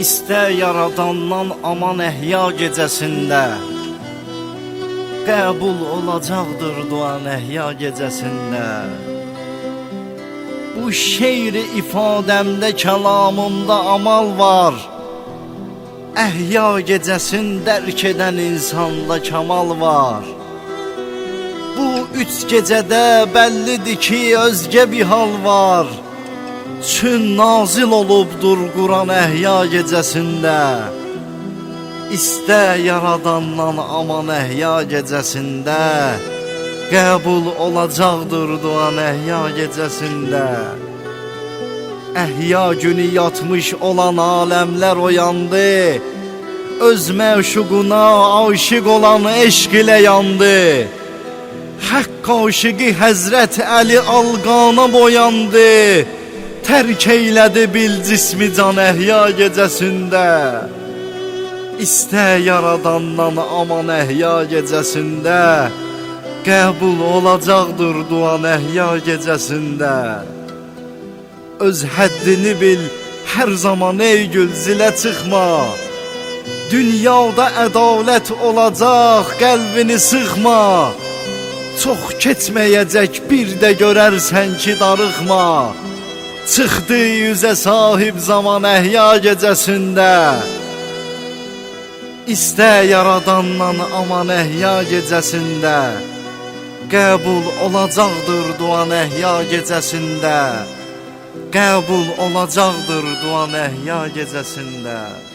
İstə yaradandan aman əhya gecəsində, qəbul olacaqdır duan əhya gecəsində. Bu şeiri ifadəmdə, kəlamımda amal var. Əhya gecəsin dərk edən insanda kamal var. Bu üç gecədə bəllidir ki, özgə bir hal var. Çün nazil olubdur Quran əhya gecəsində. İstə yaradandan aman əhya gecəsində, qəbul olacaqdır duan əhya gecəsində. Əhya günü yatmış olan aləmlər oyandı, öz məşuquna aşiq olan eşq ilə yandı. Haqq aşiqi Həzrət Əli alqana boyandı, tərk eylədi bil cismi can əhya gecəsində. İstə yaradandan aman əhya gecəsində, qəbul olacaqdır duan əhya gecəsində. Öz həddini bil, hər zaman ey gül zilə çıxma. Dünyada ədalət olacaq, qəlbini sıxma. Çox keçməyəcək, bir də görərsən ki, darıxma. Çıxdı yüzə sahib zaman əhya gecəsində. İstə yaradandan aman əhya gecəsində, qəbul olacaqdır duan əhya gecəsində. Qəbul olacaqdır duan əhya gecəsində.